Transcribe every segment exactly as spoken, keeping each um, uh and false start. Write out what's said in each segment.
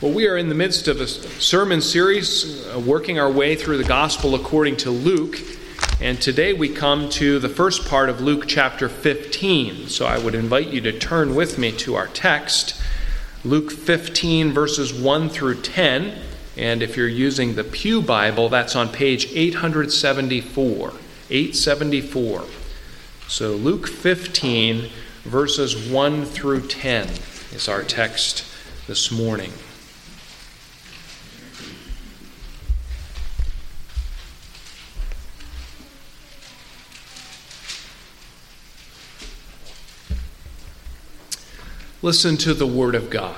Well, we are in the midst of a sermon series, uh, working our way through the Gospel according to Luke. And today we come to the first part of Luke chapter fifteen. So I would invite you to turn with me to our text, Luke fifteen, verses one through ten. And if you're using the Pew Bible, that's on page eight seventy-four. eight seventy-four. So Luke fifteen, verses one through ten is our text this morning. Listen to the word of God.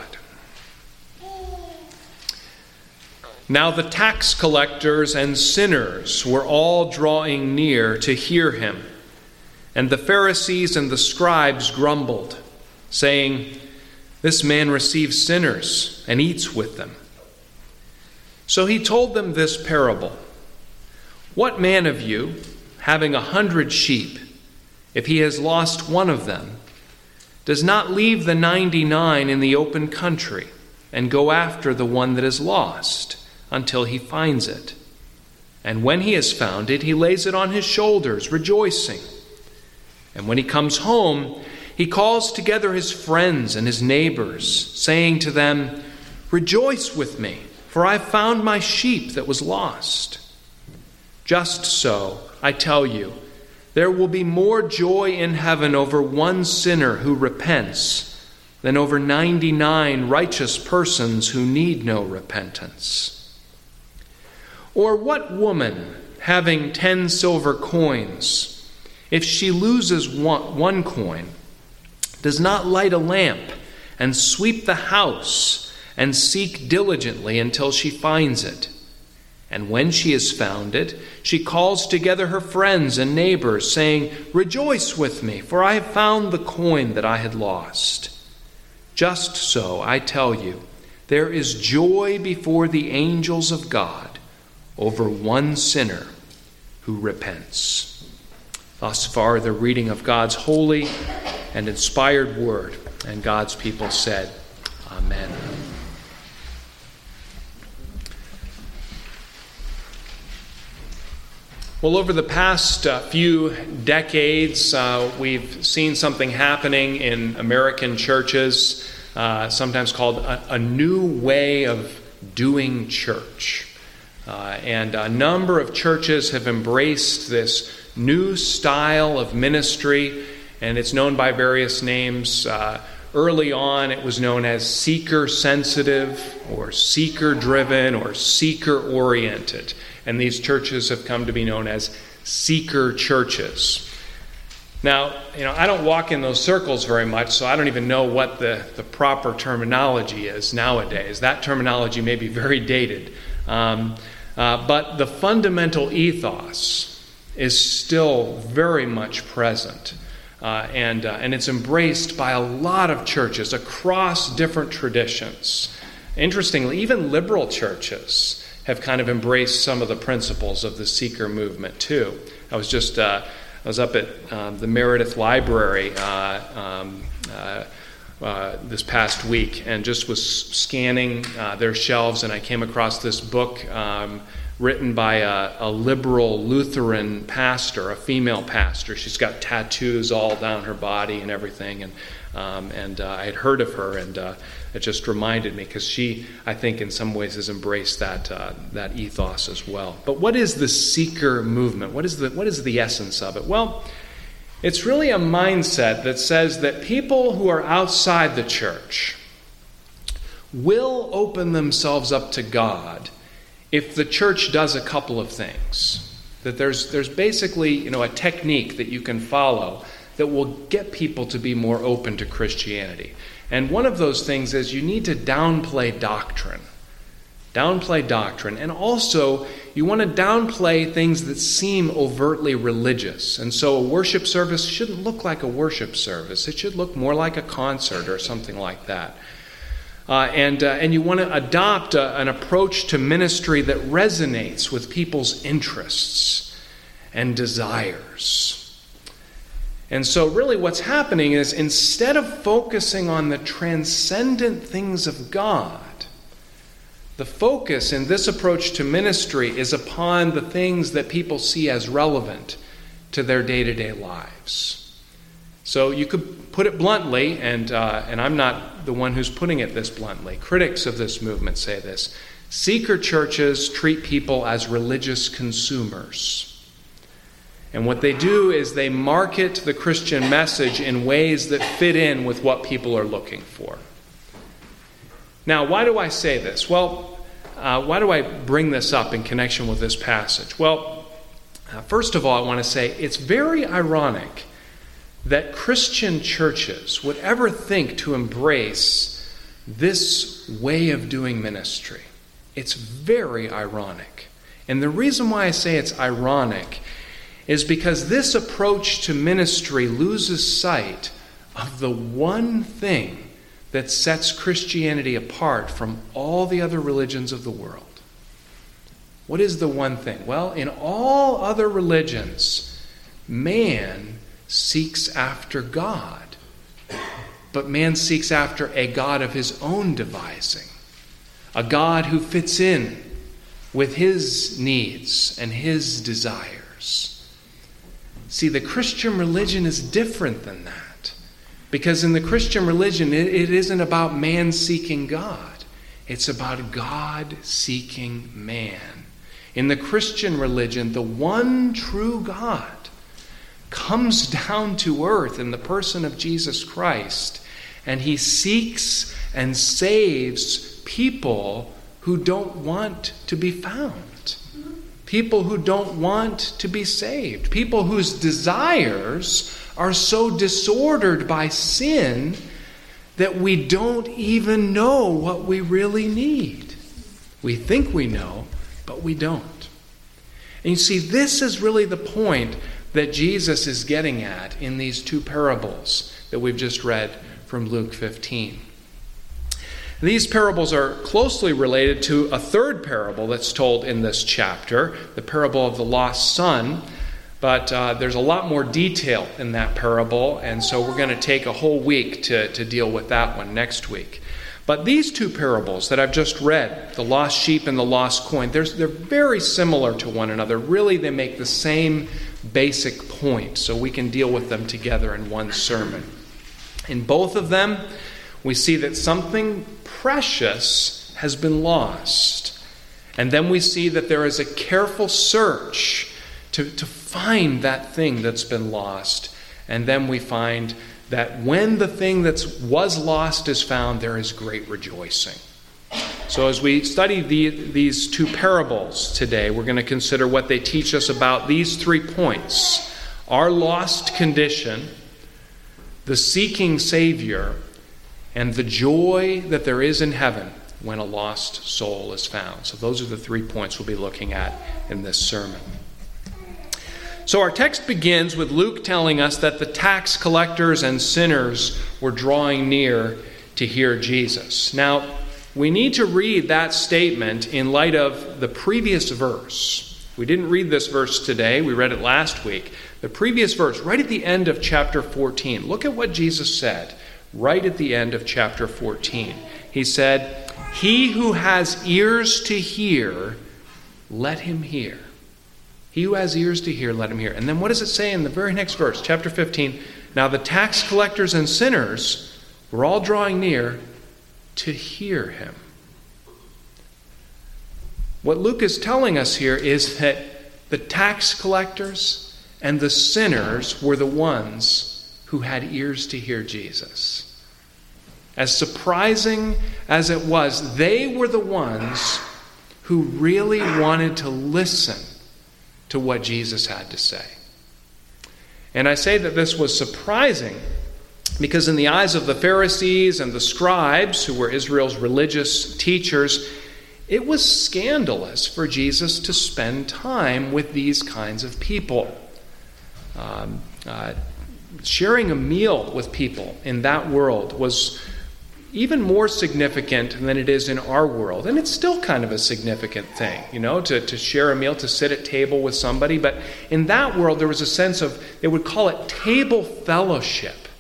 Now the tax collectors and sinners were all drawing near to hear him. And the Pharisees and the scribes grumbled, saying, "This man receives sinners and eats with them." So he told them this parable. "What man of you, having a hundred sheep, if he has lost one of them, does not leave the ninety-nine in the open country and go after the one that is lost until he finds it? And when he has found it, he lays it on his shoulders, rejoicing. And when he comes home, he calls together his friends and his neighbors, saying to them, 'Rejoice with me, for I have found my sheep that was lost.' Just so, I tell you, there will be more joy in heaven over one sinner who repents than over ninety-nine righteous persons who need no repentance. Or what woman, having ten silver coins, if she loses one, one coin, does not light a lamp and sweep the house and seek diligently until she finds it? And when she has found it, she calls together her friends and neighbors, saying, 'Rejoice with me, for I have found the coin that I had lost.' Just so, I tell you, there is joy before the angels of God over one sinner who repents." Thus far, the reading of God's holy and inspired word. And God's people said, Amen. Well, over the past uh, few decades, uh, we've seen something happening in American churches, uh, sometimes called a, a new way of doing church. Uh, and a number of churches have embraced this new style of ministry, and it's known by various names. Uh, early on, it was known as seeker-sensitive or seeker-driven or seeker-oriented. And these churches have come to be known as seeker churches. Now, you know, I don't walk in those circles very much, so I don't even know what the, the proper terminology is nowadays. That terminology may be very dated. Um, uh, but the fundamental ethos is still very much present. Uh, and, uh, and it's embraced by a lot of churches across different traditions. Interestingly, even liberal churches have kind of embraced some of the principles of the seeker movement too. I was just uh, I was up at um, the Meredith Library uh, um, uh, uh, this past week and just was scanning uh, their shelves, and I came across this book um, written by a, a liberal Lutheran pastor, a female pastor. She's got tattoos all down her body and everything, and um, and uh, I had heard of her, and uh, it just reminded me, because she, I think, in some ways has embraced that uh, that ethos as well. But what is the seeker movement? What is the what is the essence of it? Well, it's really a mindset that says that people who are outside the church will open themselves up to God if the church does a couple of things. That there's there's basically, you know, a technique that you can follow that will get people to be more open to Christianity. And one of those things is you need to downplay doctrine. Downplay doctrine. And also, you want to downplay things that seem overtly religious. And so a worship service shouldn't look like a worship service. It should look more like a concert or something like that. Uh, and, uh, and you want to adopt a, an approach to ministry that resonates with people's interests and desires. And so really what's happening is, instead of focusing on the transcendent things of God, The focus in this approach to ministry is upon the things that people see as relevant to their day-to-day lives. So you could put it bluntly, and uh, and I'm not the one who's putting it this bluntly. Critics of this movement say this: seeker churches treat people as religious consumers. And what they do is they market the Christian message in ways that fit in with what people are looking for. Now, why do I say this? Well, uh, why do I bring this up in connection with this passage? Well, uh, first of all, I want to say it's very ironic that Christian churches would ever think to embrace this way of doing ministry. It's very ironic. And the reason why I say it's ironic is because this approach to ministry loses sight of the one thing that sets Christianity apart from all the other religions of the world. What is the one thing? Well, in all other religions, man seeks after God. But man seeks after a God of his own devising. A God who fits in with his needs and his desires. See, the Christian religion is different than that. Because in the Christian religion, it, it isn't about man seeking God. It's about God seeking man. In the Christian religion, the one true God comes down to earth in the person of Jesus Christ, and he seeks and saves people who don't want to be found. People who don't want to be saved. People whose desires are so disordered by sin that we don't even know what we really need. We think we know, but we don't. And you see, this is really the point that Jesus is getting at in these two parables that we've just read from Luke fifteen. These parables are closely related to a third parable that's told in this chapter, the parable of the lost son. But uh, there's a lot more detail in that parable, and so we're going to take a whole week to, to deal with that one next week. But these two parables that I've just read, the lost sheep and the lost coin, they're, they're very similar to one another. Really, they make the same basic point, so we can deal with them together in one sermon. In both of them, we see that something precious has been lost. And then we see that there is a careful search to, to find that thing that's been lost. And then we find that when the thing that was lost is found, there is great rejoicing. So as we study the, these two parables today, we're going to consider what they teach us about these three points: our lost condition, the seeking Savior, and the joy that there is in heaven when a lost soul is found. So those are the three points we'll be looking at in this sermon. So our text begins with Luke telling us that the tax collectors and sinners were drawing near to hear Jesus. Now, we need to read that statement in light of the previous verse. We didn't read this verse today. We read it last week. The previous verse, right at the end of chapter fourteen. Look at what Jesus said right at the end of chapter fourteen. He said, "He who has ears to hear, let him hear." He who has ears to hear, let him hear. And then what does it say in the very next verse, chapter fifteen? Now the tax collectors and sinners were all drawing near to hear him. What Luke is telling us here is that the tax collectors and the sinners were the ones who had ears to hear Jesus. As surprising as it was, they were the ones who really wanted to listen to what Jesus had to say. And I say that this was surprising because in the eyes of the Pharisees and the scribes, who were Israel's religious teachers, it was scandalous for Jesus to spend time with these kinds of people. Um, uh, sharing a meal with people in that world was even more significant than it is in our world. And it's still kind of a significant thing, you know, to, to share a meal, to sit at table with somebody. But in that world, there was a sense of, they would call it table fellowship.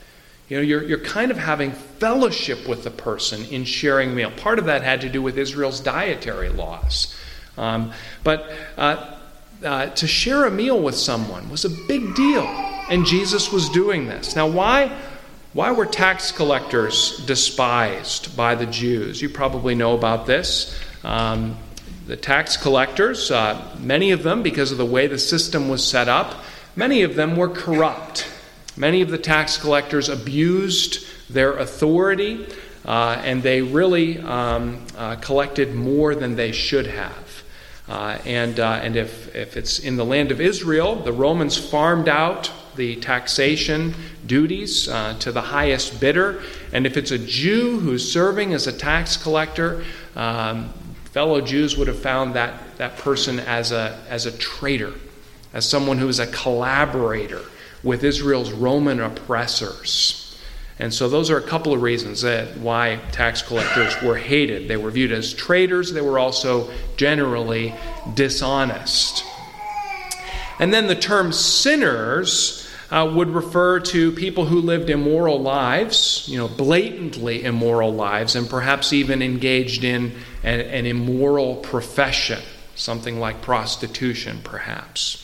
You know, you're, you're kind of having fellowship with the person in sharing a meal. Part of that had to do with Israel's dietary laws. Um, but uh, uh, to share a meal with someone was a big deal, and Jesus was doing this. Now, why, why were tax collectors despised by the Jews? You probably know about this. Um, the tax collectors, uh, many of them, because of the way the system was set up, many of them were corrupt. Many of the tax collectors abused their authority, uh, and they really um, uh, collected more than they should have. Uh, and uh, and if, if it's in the land of Israel, the Romans farmed out the taxation duties uh, to the highest bidder. And if it's a Jew who's serving as a tax collector, um, fellow Jews would have found that, that person as a, as a traitor, as someone who is a collaborator with Israel's Roman oppressors. And so those are a couple of reasons that why tax collectors were hated. They were viewed as traitors. They were also generally dishonest. And then the term sinners uh, would refer to people who lived immoral lives, you know, blatantly immoral lives, and perhaps even engaged in an, an immoral profession, something like prostitution, perhaps.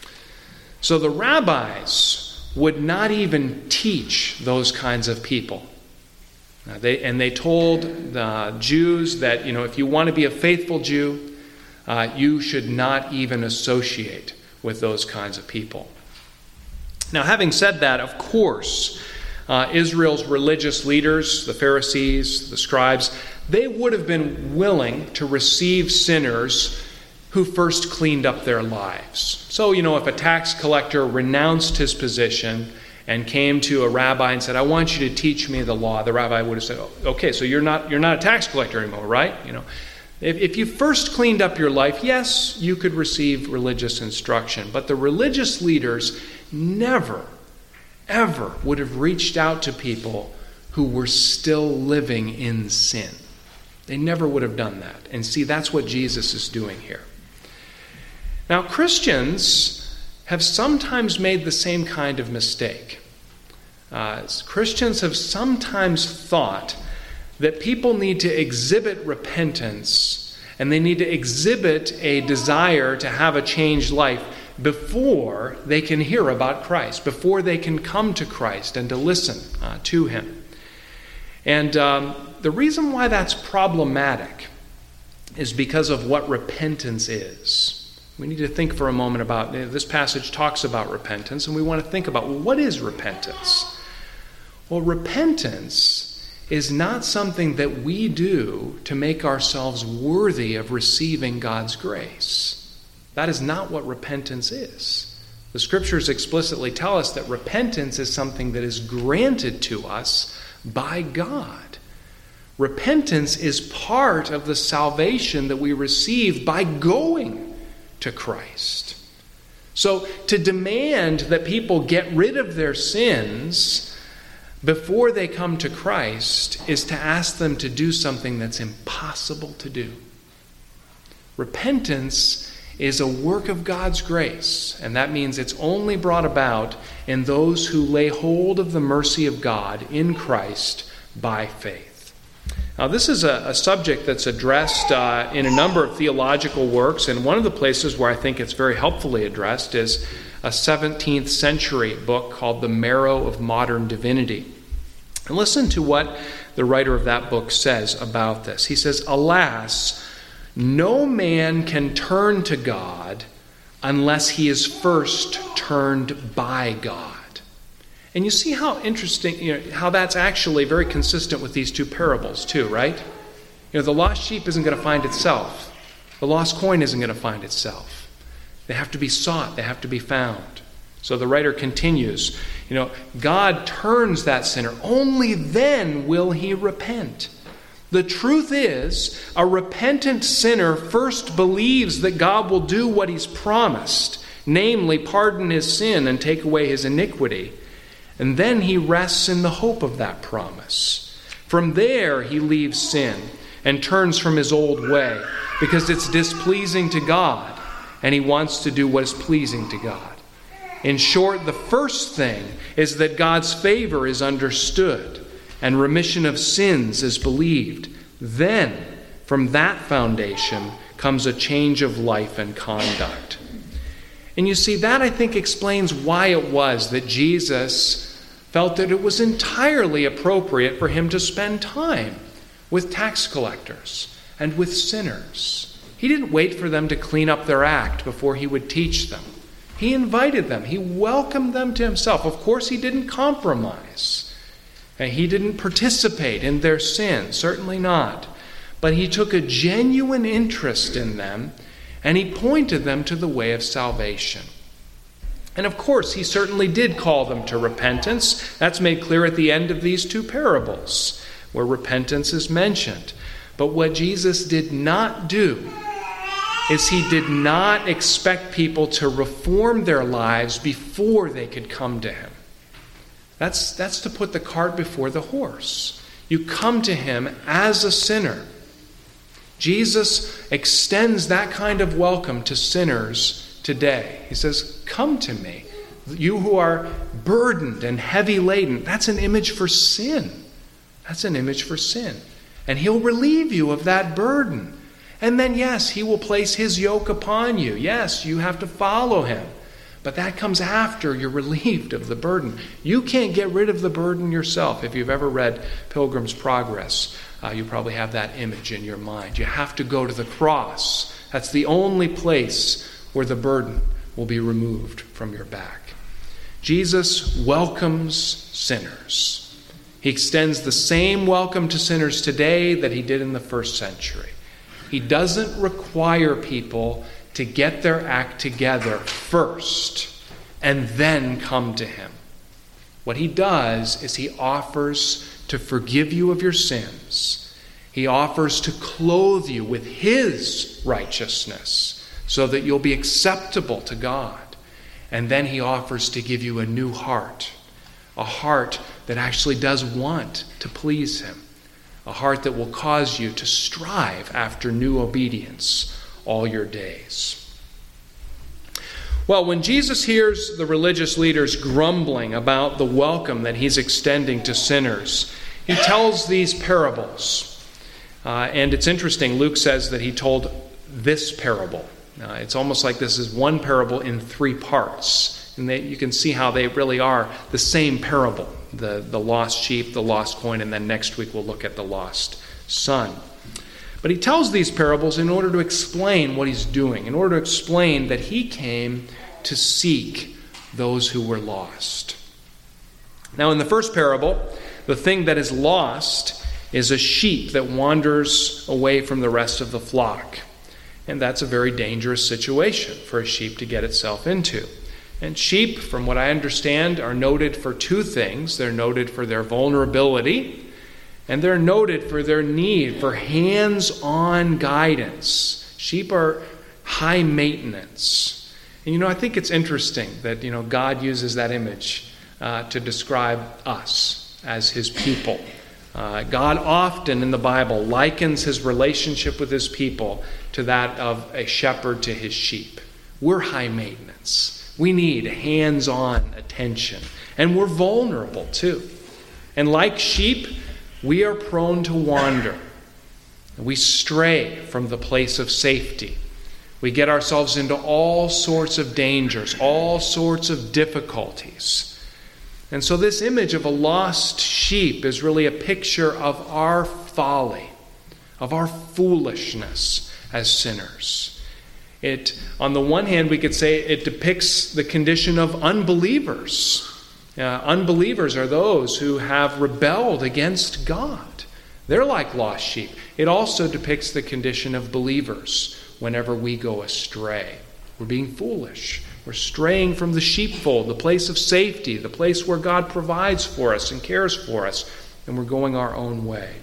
So the rabbis would not even teach those kinds of people. Now they, and they told the Jews that, you know, if you want to be a faithful Jew, uh, you should not even associate with those kinds of people. Now, having said that, of course, uh, Israel's religious leaders, the Pharisees, the scribes, they would have been willing to receive sinners who first cleaned up their lives. So, you know, if a tax collector renounced his position and came to a rabbi and said, "I want you to teach me the law," the rabbi would have said, "Okay, so you're not you're not a tax collector anymore, right?" You know, if, if you first cleaned up your life, yes, you could receive religious instruction. But the religious leaders never, ever would have reached out to people who were still living in sin. They never would have done that. And see, that's what Jesus is doing here. Now, Christians have sometimes made the same kind of mistake. Uh, Christians have sometimes thought that people need to exhibit repentance and they need to exhibit a desire to have a changed life before they can hear about Christ, before they can come to Christ and to listen uh, to Him. And um, the reason why that's problematic is because of what repentance is. We need to think for a moment about, this passage talks about repentance, and we want to think about, well, what is repentance? Well, repentance is not something that we do to make ourselves worthy of receiving God's grace. That is not what repentance is. The Scriptures explicitly tell us that repentance is something that is granted to us by God. Repentance is part of the salvation that we receive by going to Christ. So to demand that people get rid of their sins before they come to Christ is to ask them to do something that's impossible to do. Repentance is a work of God's grace, and that means it's only brought about in those who lay hold of the mercy of God in Christ by faith. Now, this is a, a subject that's addressed uh, in a number of theological works, and one of the places where I think it's very helpfully addressed is a seventeenth century book called The Marrow of Modern Divinity. And listen to what the writer of that book says about this. He says, "Alas, no man can turn to God unless he is first turned by God." And you see how interesting, you know, how that's actually very consistent with these two parables too, right? You know, the lost sheep isn't going to find itself. The lost coin isn't going to find itself. They have to be sought. They have to be found. So the writer continues, you know, God turns that sinner. Only then will he repent. The truth is, a repentant sinner first believes that God will do what he's promised, namely pardon his sin and take away his iniquity. And then he rests in the hope of that promise. From there, he leaves sin and turns from his old way because it's displeasing to God, and he wants to do what is pleasing to God. In short, the first thing is that God's favor is understood and remission of sins is believed. Then, from that foundation comes a change of life and conduct. And you see, that I think explains why it was that Jesus felt that it was entirely appropriate for him to spend time with tax collectors and with sinners. He didn't wait for them to clean up their act before he would teach them. He invited them. He welcomed them to himself. Of course, he didn't compromise. And he didn't participate in their sin, certainly not. But he took a genuine interest in them, and he pointed them to the way of salvation. And of course, he certainly did call them to repentance. That's made clear at the end of these two parables, where repentance is mentioned. But what Jesus did not do is he did not expect people to reform their lives before they could come to him. That's, that's to put the cart before the horse. You come to him as a sinner. Jesus extends that kind of welcome to sinners today. He says, come to me, you who are burdened and heavy laden. That's an image for sin. That's an image for sin. And he'll relieve you of that burden. And then, yes, he will place his yoke upon you. Yes, you have to follow him. But that comes after you're relieved of the burden. You can't get rid of the burden yourself. If you've ever read Pilgrim's Progress, uh, you probably have that image in your mind. You have to go to the cross. That's the only place where the burden will be removed from your back. Jesus welcomes sinners. He extends the same welcome to sinners today that he did in the first century. He doesn't require people to get their act together first and then come to him. What he does is he offers to forgive you of your sins. He offers to clothe you with his righteousness so that you'll be acceptable to God. And then he offers to give you a new heart, a heart that actually does want to please him. A heart that will cause you to strive after new obedience all your days. Well, when Jesus hears the religious leaders grumbling about the welcome that he's extending to sinners, he tells these parables. Uh, and it's interesting, Luke says that he told this parable. Uh, it's almost like this is one parable in three parts. And they, you can see how they really are the same parable. The, the lost sheep, the lost coin, and then next week we'll look at the lost son. But he tells these parables in order to explain what he's doing, in order to explain that he came to seek those who were lost. Now, in the first parable, the thing that is lost is a sheep that wanders away from the rest of the flock. And that's a very dangerous situation for a sheep to get itself into. And sheep, from what I understand, are noted for two things. They're noted for their vulnerability, and they're noted for their need for hands-on guidance. Sheep are high maintenance. And you know, I think it's interesting that, you know, God uses that image uh, to describe us as his people. Uh, God often in the Bible likens his relationship with his people to that of a shepherd to his sheep. We're high maintenance. We need hands-on attention. And we're vulnerable too. And like sheep, we are prone to wander. We stray from the place of safety. We get ourselves into all sorts of dangers, all sorts of difficulties. And so this image of a lost sheep is really a picture of our folly, of our foolishness as sinners. It, on the one hand, we could say it depicts the condition of unbelievers. Uh, unbelievers are those who have rebelled against God. They're like lost sheep. It also depicts the condition of believers whenever we go astray. We're being foolish. We're straying from the sheepfold, the place of safety, the place where God provides for us and cares for us, and we're going our own way.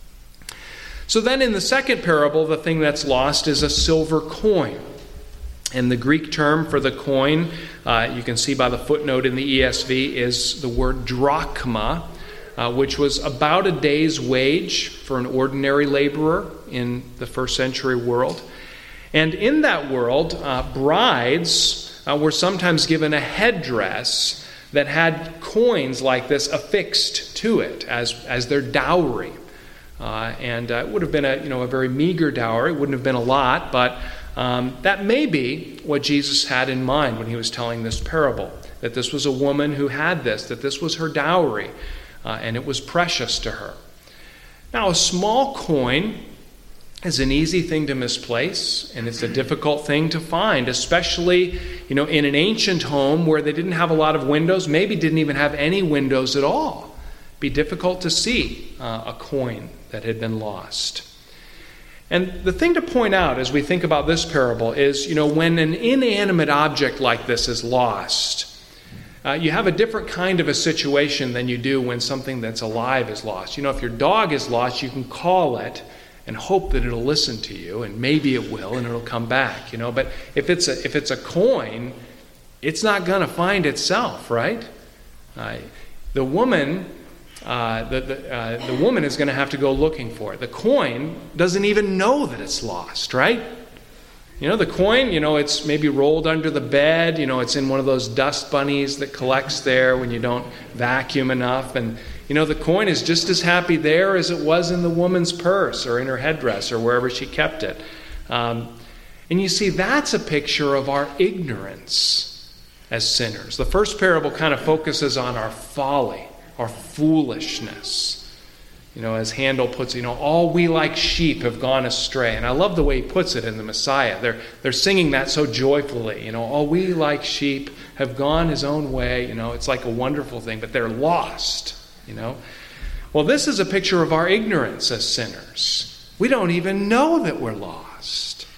So then in the second parable, the thing that's lost is a silver coin. And the Greek term for the coin, uh, you can see by the footnote in the E S V, is the word drachma, uh, which was about a day's wage for an ordinary laborer in the first century world. And in that world, uh, brides uh, were sometimes given a headdress that had coins like this affixed to it as, as their dowry. Uh, and uh, it would have been a, you know, a very meager dowry. It wouldn't have been a lot, but um, that may be what Jesus had in mind when he was telling this parable, that this was a woman who had this, that this was her dowry, uh, and it was precious to her. Now, a small coin is an easy thing to misplace, and it's a difficult thing to find, especially, you know, in an ancient home where they didn't have a lot of windows, maybe didn't even have any windows at all. It'd be difficult to see uh, a coin that had been lost. And the thing to point out as we think about this parable is, you know, when an inanimate object like this is lost, uh, you have a different kind of a situation than you do when something that's alive is lost. You know, if your dog is lost, you can call it and hope that it'll listen to you, and maybe it will, and it'll come back, you know. But if it's a, if it's a coin, it's not going to find itself, right? Uh, the woman... Uh, the the, uh, the woman is going to have to go looking for it. The coin doesn't even know that it's lost, right? You know, the coin, you know, it's maybe rolled under the bed. You know, it's in one of those dust bunnies that collects there when you don't vacuum enough. And, you know, the coin is just as happy there as it was in the woman's purse or in her headdress or wherever she kept it. Um, and you see, that's a picture of our ignorance as sinners. The first parable kind of focuses on our folly, our foolishness. You know, as Handel puts it, you know, all we like sheep have gone astray. And I love the way he puts it in the Messiah. They're they're singing that so joyfully. You know, all we like sheep have gone his own way. You know, it's like a wonderful thing, but they're lost, you know. Well, this is a picture of our ignorance as sinners. We don't even know that we're lost.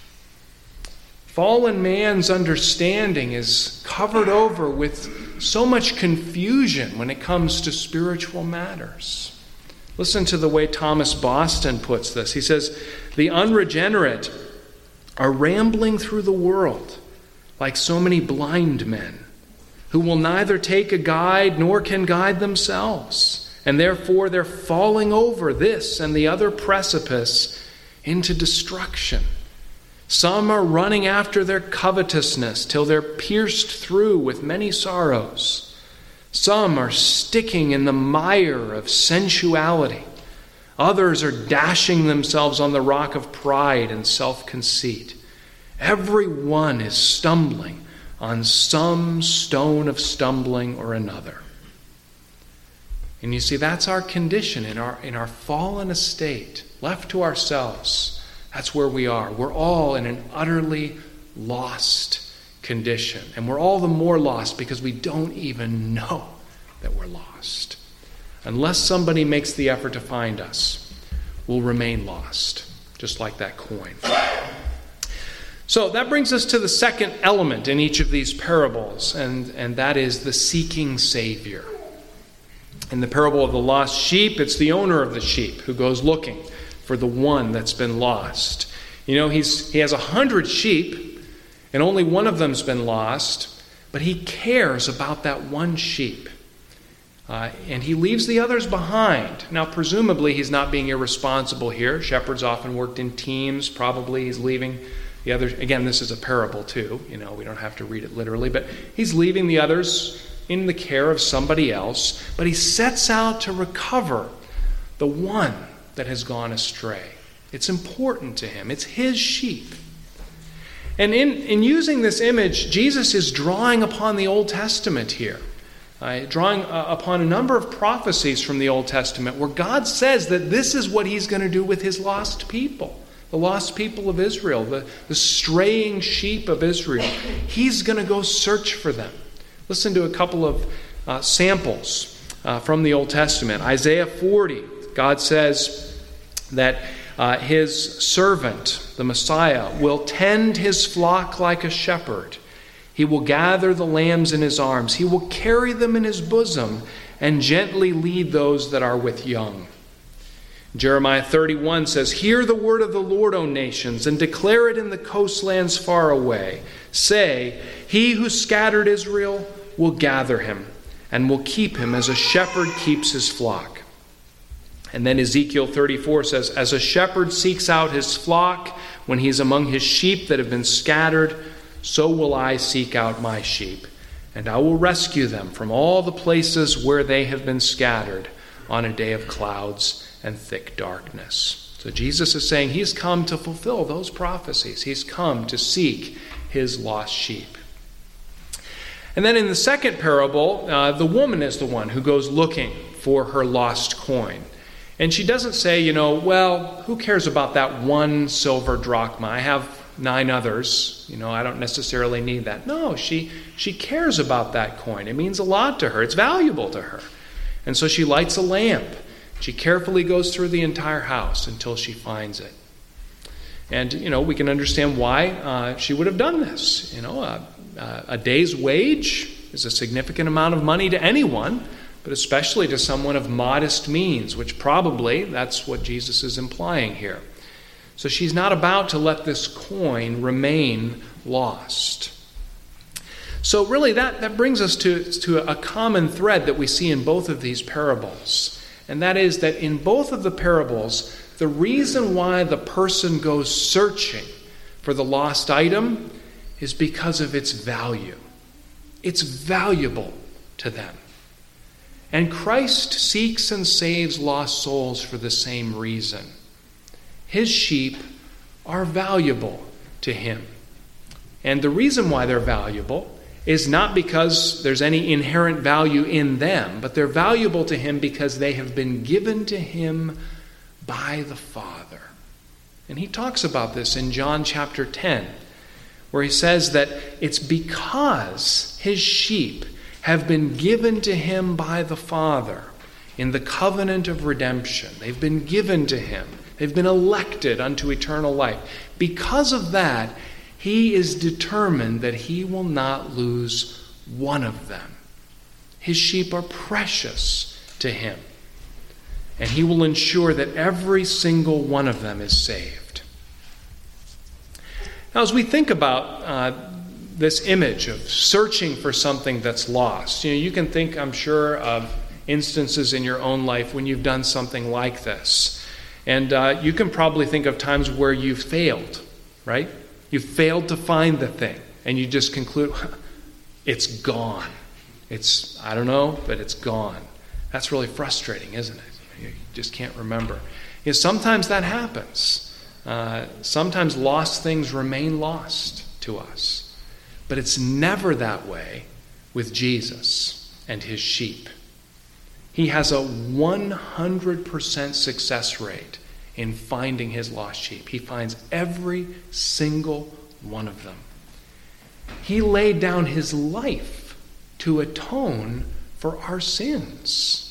Fallen man's understanding is covered over with so much confusion when it comes to spiritual matters. Listen to the way Thomas Boston puts this. He says, the unregenerate are rambling through the world like so many blind men who will neither take a guide nor can guide themselves. And therefore they're falling over this and the other precipice into destruction. Some are running after their covetousness till they're pierced through with many sorrows. Some are sticking in the mire of sensuality. Others are dashing themselves on the rock of pride and self-conceit. Every one is stumbling on some stone of stumbling or another. And you see, that's our condition in our, in our fallen estate, left to ourselves. That's where we are. We're all in an utterly lost condition. And we're all the more lost because we don't even know that we're lost. Unless somebody makes the effort to find us, we'll remain lost, just like that coin. So that brings us to the second element in each of these parables, and, and that is the seeking Savior. In the parable of the lost sheep, it's the owner of the sheep who goes looking for the one that's been lost. You know, he's he has a hundred sheep, and only one of them's been lost, but he cares about that one sheep. Uh, and he leaves the others behind. Now, presumably, he's not being irresponsible here. Shepherds often worked in teams. Probably he's leaving the others. Again, this is a parable, too. You know, we don't have to read it literally. But he's leaving the others in the care of somebody else. But he sets out to recover the one that has gone astray. It's important to him. It's his sheep. And in, in using this image, Jesus is drawing upon the Old Testament here, uh, drawing uh, upon a number of prophecies from the Old Testament where God says that this is what he's going to do with his lost people, the lost people of Israel, the, the straying sheep of Israel. He's going to go search for them. Listen to a couple of uh, samples uh, from the Old Testament. Isaiah forty, God says that uh, his servant, the Messiah, will tend his flock like a shepherd. He will gather the lambs in his arms. He will carry them in his bosom and gently lead those that are with young. Jeremiah thirty-one says, hear the word of the Lord, O nations, and declare it in the coastlands far away. Say, he who scattered Israel will gather him and will keep him as a shepherd keeps his flock. And then Ezekiel thirty-four says, as a shepherd seeks out his flock when he's among his sheep that have been scattered, so will I seek out my sheep, and I will rescue them from all the places where they have been scattered on a day of clouds and thick darkness. So Jesus is saying he's come to fulfill those prophecies. He's come to seek his lost sheep. And then in the second parable, uh, the woman is the one who goes looking for her lost coin. And she doesn't say, you know, well, who cares about that one silver drachma? I have nine others. You know, I don't necessarily need that. No, she she cares about that coin. It means a lot to her. It's valuable to her. And so she lights a lamp. She carefully goes through the entire house until she finds it. And, you know, we can understand why uh, she would have done this. You know, uh, uh, a day's wage is a significant amount of money to anyone, but especially to someone of modest means, which probably that's what Jesus is implying here. So she's not about to let this coin remain lost. So really that, that brings us to, to a common thread that we see in both of these parables. And that is that in both of the parables, the reason why the person goes searching for the lost item is because of its value. It's valuable to them. And Christ seeks and saves lost souls for the same reason. His sheep are valuable to him. And the reason why they're valuable is not because there's any inherent value in them, but they're valuable to him because they have been given to him by the Father. And he talks about this in John chapter ten, where he says that it's because his sheep have been given to him by the Father in the covenant of redemption. They've been given to him. They've been elected unto eternal life. Because of that, he is determined that he will not lose one of them. His sheep are precious to him. And he will ensure that every single one of them is saved. Now, as we think about uh, this image of searching for something that's lost, you know, you can think, I'm sure, of instances in your own life when you've done something like this. And uh, you can probably think of times where you've failed, right? You failed to find the thing, and you just conclude, it's gone. It's, I don't know, but it's gone. That's really frustrating, isn't it? You just can't remember. You know, sometimes that happens. Uh, sometimes lost things remain lost to us. But it's never that way with Jesus and his sheep. He has a one hundred percent success rate in finding his lost sheep. He finds every single one of them. He laid down his life to atone for our sins.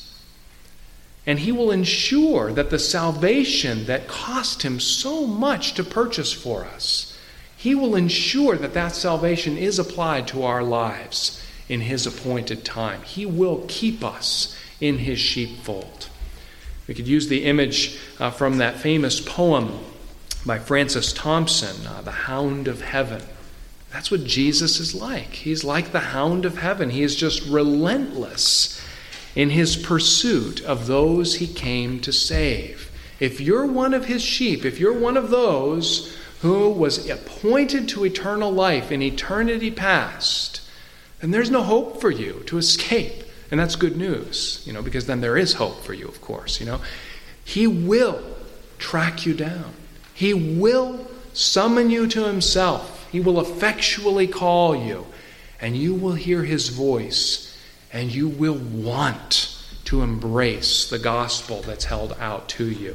And he will ensure that the salvation that cost him so much to purchase for us, he will ensure that that salvation is applied to our lives in his appointed time. He will keep us in his sheepfold. We could use the image uh, from that famous poem by Francis Thompson, uh, The Hound of Heaven. That's what Jesus is like. He's like the hound of heaven. He is just relentless in his pursuit of those he came to save. If you're one of his sheep, if you're one of those who was appointed to eternal life in eternity past, then there's no hope for you to escape. And that's good news, you know, because then there is hope for you, of course, you know. He will track you down. He will summon you to himself. He will effectually call you, and you will hear his voice, and you will want to embrace the gospel that's held out to you.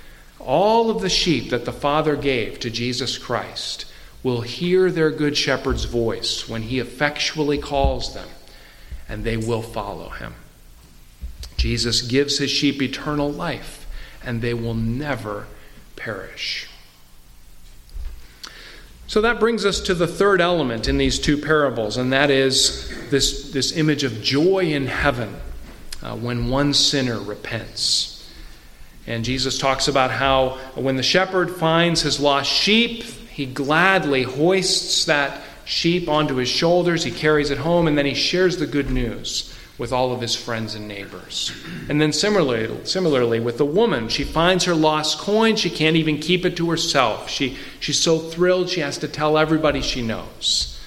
All of the sheep that the Father gave to Jesus Christ will hear their good shepherd's voice when he effectually calls them, and they will follow him. Jesus gives his sheep eternal life, and they will never perish. So that brings us to the third element in these two parables, and that is this, this image of joy in heaven uh, when one sinner repents. And Jesus talks about how when the shepherd finds his lost sheep, he gladly hoists that sheep onto his shoulders, he carries it home, and then he shares the good news with all of his friends and neighbors. And then similarly, similarly with the woman, she finds her lost coin, she can't even keep it to herself. She, she's so thrilled she has to tell everybody she knows.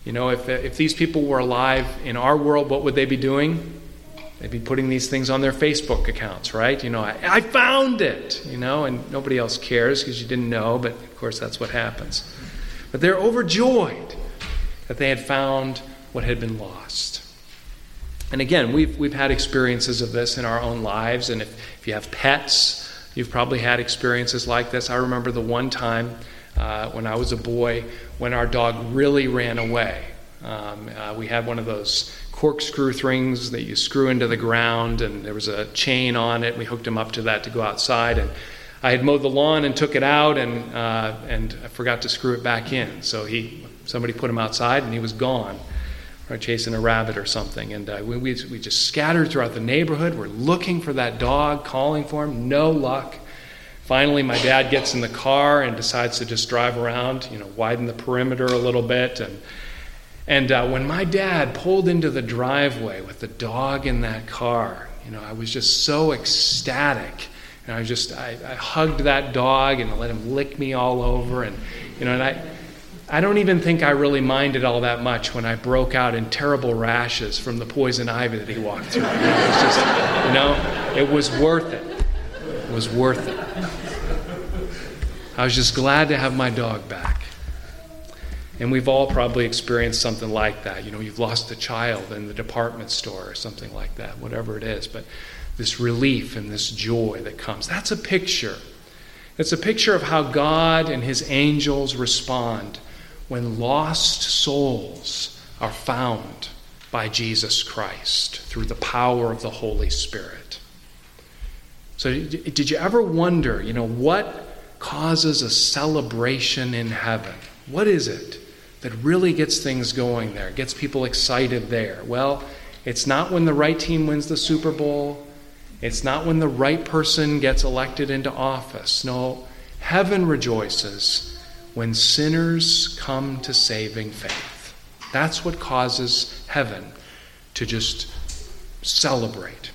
You know, if, if these people were alive in our world, what would they be doing? They'd be putting these things on their Facebook accounts, right? You know, I, I found it, you know, and nobody else cares because you didn't know, but of course that's what happens. But they're overjoyed that they had found what had been lost. And again, we've we've had experiences of this in our own lives, and if, if you have pets, you've probably had experiences like this. I remember the one time uh, when I was a boy when our dog really ran away. Um, uh, we had one of those corkscrew things that you screw into the ground, and there was a chain on it. We hooked him up to that to go outside, and I had mowed the lawn and took it out, and uh, and I forgot to screw it back in. So he somebody put him outside, and he was gone, or chasing a rabbit or something. And uh, we, we we just scattered throughout the neighborhood. We're looking for that dog, calling for him. No luck. Finally, my dad gets in the car and decides to just drive around, you know, widen the perimeter a little bit, and. And uh, when my dad pulled into the driveway with the dog in that car, you know, I was just so ecstatic. And I just, I, I hugged that dog and let him lick me all over. And, you know, and I, I don't even think I really minded all that much when I broke out in terrible rashes from the poison ivy that he walked through. You know, it was just, you know, it was worth it. It was worth it. I was just glad to have my dog back. And we've all probably experienced something like that. You know, you've lost a child in the department store or something like that, whatever it is. But this relief and this joy that comes, that's a picture. It's a picture of how God and his angels respond when lost souls are found by Jesus Christ through the power of the Holy Spirit. So did you ever wonder, you know, what causes a celebration in heaven? What is it that really gets things going there, gets people excited there? Well, it's not when the right team wins the Super Bowl. It's not when the right person gets elected into office. No, heaven rejoices when sinners come to saving faith. That's what causes heaven to just celebrate.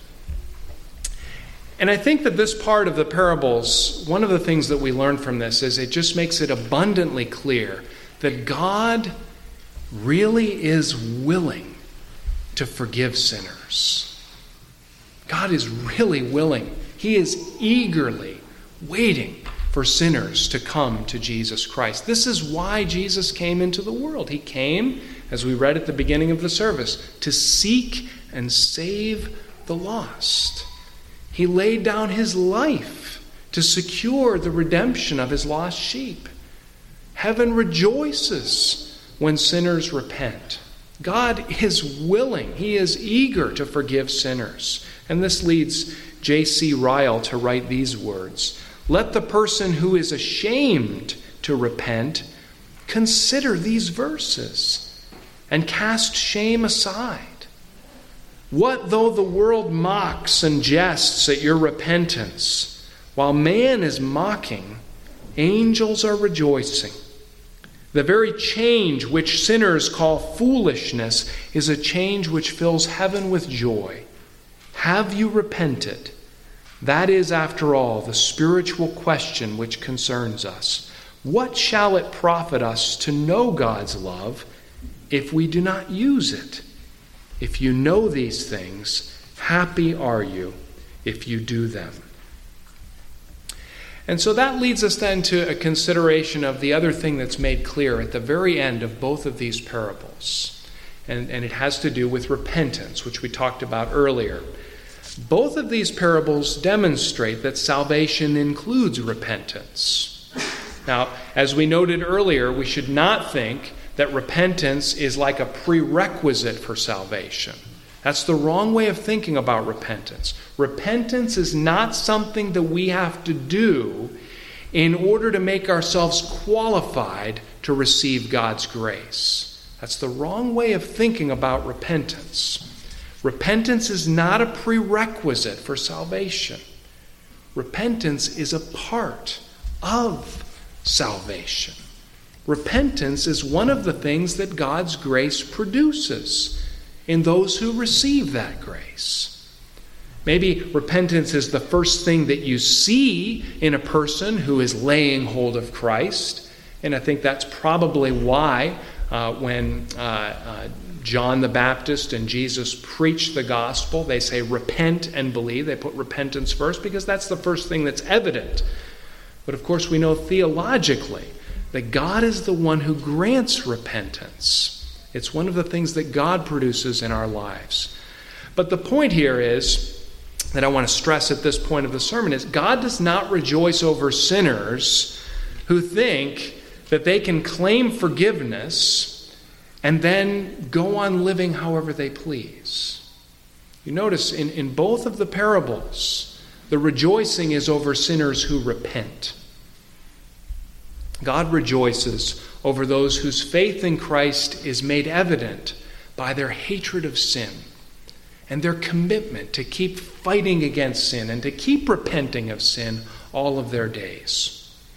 And I think that this part of the parables, one of the things that we learn from this is it just makes it abundantly clear that God really is willing to forgive sinners. God is really willing. He is eagerly waiting for sinners to come to Jesus Christ. This is why Jesus came into the world. He came, as we read at the beginning of the service, to seek and save the lost. He laid down his life to secure the redemption of his lost sheep. Heaven rejoices when sinners repent. God is willing. He is eager to forgive sinners. And this leads J C Ryle to write these words. Let the person who is ashamed to repent consider these verses and cast shame aside. What though the world mocks and jests at your repentance? While man is mocking, angels are rejoicing. The very change which sinners call foolishness is a change which fills heaven with joy. Have you repented? That is, after all, the spiritual question which concerns us. What shall it profit us to know God's love if we do not use it? If you know these things, happy are you if you do them. And so that leads us then to a consideration of the other thing that's made clear at the very end of both of these parables. And, and it has to do with repentance, which we talked about earlier. Both of these parables demonstrate that salvation includes repentance. Now, as we noted earlier, we should not think that repentance is like a prerequisite for salvation. That's the wrong way of thinking about repentance. Repentance is not something that we have to do in order to make ourselves qualified to receive God's grace. That's the wrong way of thinking about repentance. Repentance is not a prerequisite for salvation. Repentance is a part of salvation. Repentance is one of the things that God's grace produces in those who receive that grace. Maybe repentance is the first thing that you see in a person who is laying hold of Christ. And I think that's probably why uh, when uh, uh, John the Baptist and Jesus preach the gospel, they say repent and believe. They put repentance first because that's the first thing that's evident. But of course we know theologically that God is the one who grants repentance. It's one of the things that God produces in our lives. But the point here is, that I want to stress at this point of the sermon, is God does not rejoice over sinners who think that they can claim forgiveness and then go on living however they please. You notice in, in both of the parables, the rejoicing is over sinners who repent. God rejoices over those whose faith in Christ is made evident by their hatred of sin and their commitment to keep fighting against sin and to keep repenting of sin all of their days.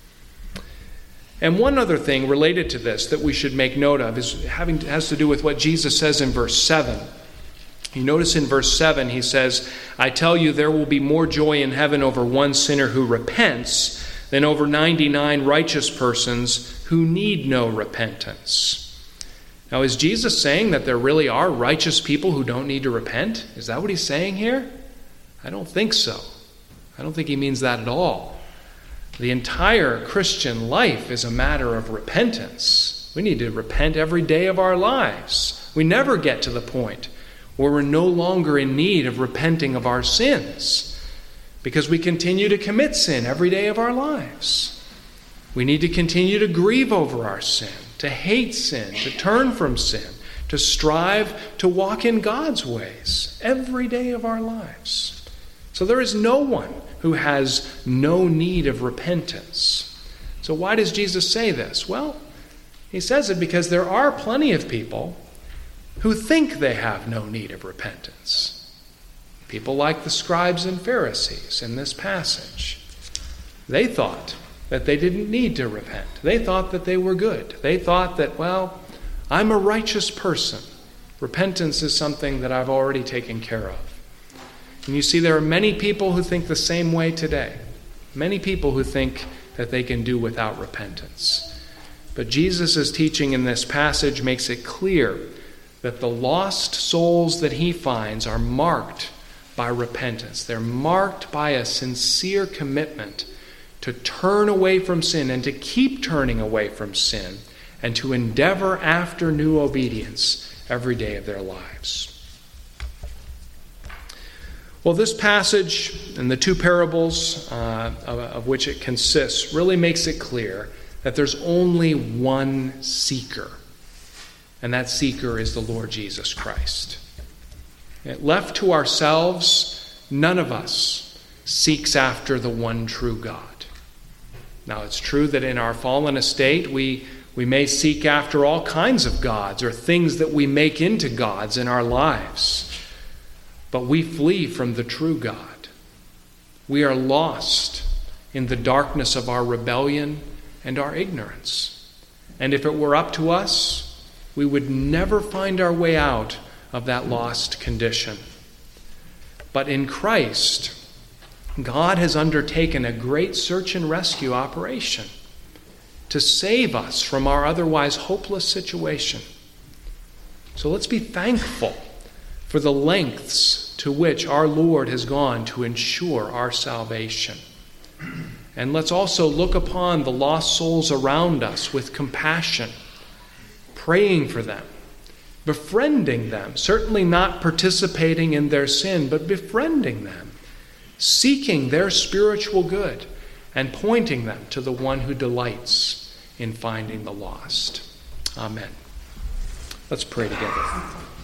And one other thing related to this that we should make note of is having has to do with what Jesus says in verse seven. You notice in verse seven he says, I tell you there will be more joy in heaven over one sinner who repents than over ninety-nine righteous persons who need no repentance. Now, is Jesus saying that there really are righteous people who don't need to repent? Is that what he's saying here? I don't think so. I don't think he means that at all. The entire Christian life is a matter of repentance. We need to repent every day of our lives. We never get to the point where we're no longer in need of repenting of our sins because we continue to commit sin every day of our lives. We need to continue to grieve over our sin, to hate sin, to turn from sin, to strive to walk in God's ways every day of our lives. So there is no one who has no need of repentance. So why does Jesus say this? Well, he says it because there are plenty of people who think they have no need of repentance. People like the scribes and Pharisees in this passage. They thought that they didn't need to repent. They thought that they were good. They thought that, well, I'm a righteous person. Repentance is something that I've already taken care of. And you see, there are many people who think the same way today. Many people who think that they can do without repentance. But Jesus' teaching in this passage makes it clear that the lost souls that he finds are marked by repentance. They're marked by a sincere commitment to turn away from sin and to keep turning away from sin and to endeavor after new obedience every day of their lives. Well, this passage and the two parables uh, of, of which it consists really makes it clear that there's only one seeker, and that seeker is the Lord Jesus Christ. Left to ourselves, none of us seeks after the one true God. Now, it's true that in our fallen estate, we, we may seek after all kinds of gods or things that we make into gods in our lives. But we flee from the true God. We are lost in the darkness of our rebellion and our ignorance. And if it were up to us, we would never find our way out of that lost condition. But in Christ, God has undertaken a great search and rescue operation to save us from our otherwise hopeless situation. So let's be thankful for the lengths to which our Lord has gone to ensure our salvation. And let's also look upon the lost souls around us with compassion, praying for them, befriending them, certainly not participating in their sin, but befriending them, seeking their spiritual good, and pointing them to the one who delights in finding the lost. Amen. Let's pray together.